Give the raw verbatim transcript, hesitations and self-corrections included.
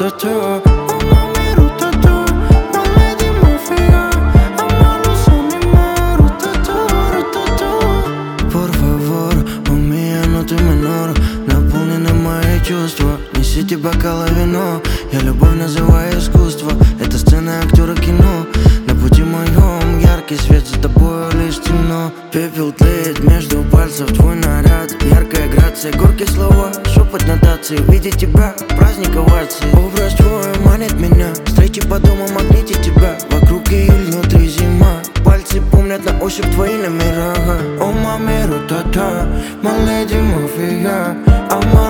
ru-ta-ta. Oh mami, ru-ta-ta, my lady mafia. Amalo son y más, ru-ta-ta, ru-ta-ta. Por favor, mami, я но ты menor. Наполнены мои чувства. Несите бокалы вино. Я любовь называю искусство. Это сцена актера кино. На пути моем яркий свет, за тобой лишь темно. Пепел тлеет между пальцев, твой наряд. Яркая грация, горькие слова, шепот нотации. Видеть тебя, праздник оваций. Образ твой манит меня. Встречи по дому, магните тебя. Вокруг июль, внутри зима. Пальцы помнят на ощупь твои номера. О мами, ru-та-та, my lady mafia.